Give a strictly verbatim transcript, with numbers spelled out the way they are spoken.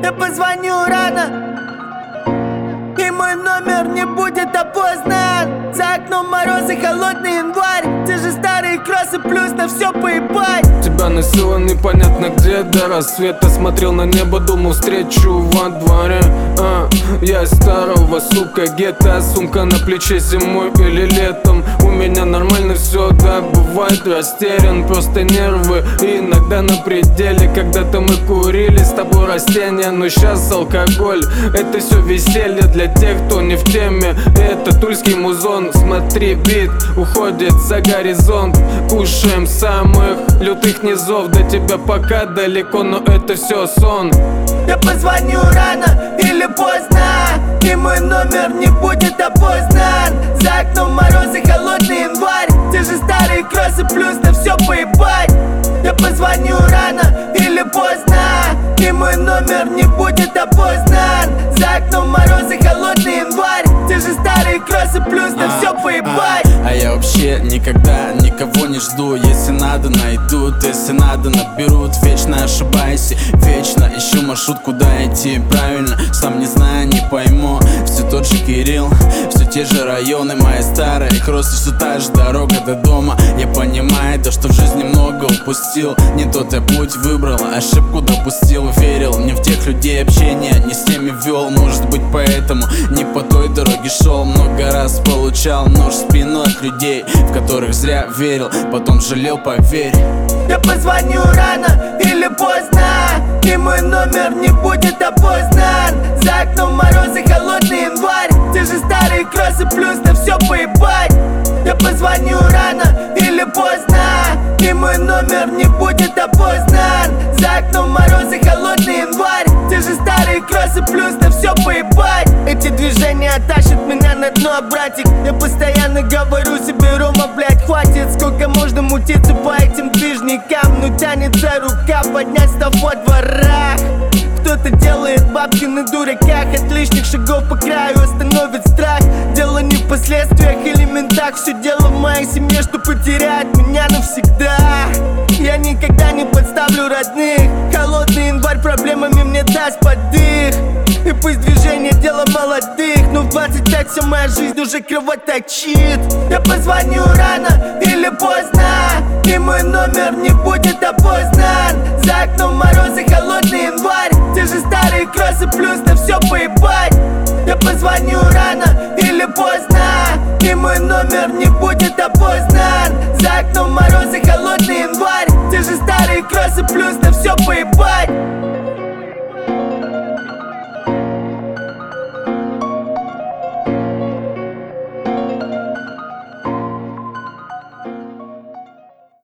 Я позвоню рано, и мой номер не будет опознан. За окном мороз и холодный январь. Те же старые кроссы, плюс на все поебать. Тебя носило непонятно где до рассвета. Смотрел на небо, думал встречу во дворе. а, Я из старого, сука, гетто. Сумка на плече зимой или летом. У меня нормально все, да, бывает растерян. Просто нервы и иногда на пределе. Когда-то мы курили с тобой растения, но сейчас алкоголь. Это все веселье для тех, кто не в теме. Это тульский музон, смотри, бит уходит за горизонт. Кушаем самых лютых низов. До тебя пока далеко, но это все сон. Я позвоню рано или поздно, и мой номер не будет опознан. За окном мороз и холодный январь. Те же старые кроссы, плюс на все поебать. Я позвоню рано или поздно, и мой номер не будет опознан. За окном мороз и холодный январь. Те же старые кроссы, плюс на все поебать. А, а я вообще никогда никого не жду. Если надо, найдут, если надо, наберут. Вечно ошибаюсь, вечно ищу маршрут, куда идти правильно. Сам не знаю, не пойму. Все тот же Кирилл, все те же районы. Мои старые кроссы, все та же дорога до дома. Я понимаю, то, что в жизни много упустил. Не тот я путь выбрал, ошибку допустил. Верил не в тех людей, общения не с теми вел. Может быть поэтому не по той дороге шел. Много раз получал нож в спину от людей, в которых зря верил, потом жалел, поверь. Я позвоню рано или поздно, и мой номер не будет опознан. За окном мороз и холодный январь. Те же старые кроссы, плюс на все поебать. Я позвоню рано или поздно, и мой номер не будет опознан. За окном мороз и холодный январь. Те же старые кроссы, плюс на все поебать. Эти движения тащат меня на дно, братик. Я постоянно говорю себе: Рома, блядь, хватит. Сколько можно мутиться по этим движникам? Ну тянется рука поднять став во дворах. Кто-то делает бабки на дураках. От лишних шагов по краю остановит страх. Дело не в последствиях или ментах. Все дело в моей семье, что потеряет меня навсегда. Я никогда не подставлю родных. Холодный январь проблемами мне даст поддых. И пусть движение дело молодых, но в двадцать пять вся моя жизнь уже кровоточит. Я позвоню рано или поздно, и мой номер не будет опознан. За окном мороз и холодный январь. Те же старые кроссы, плюс на все поебать. Я позвоню рано или поздно, и мой номер не будет опознан. За окном мороз и холодный январь. Те же старые кроссы, плюс на все поебать.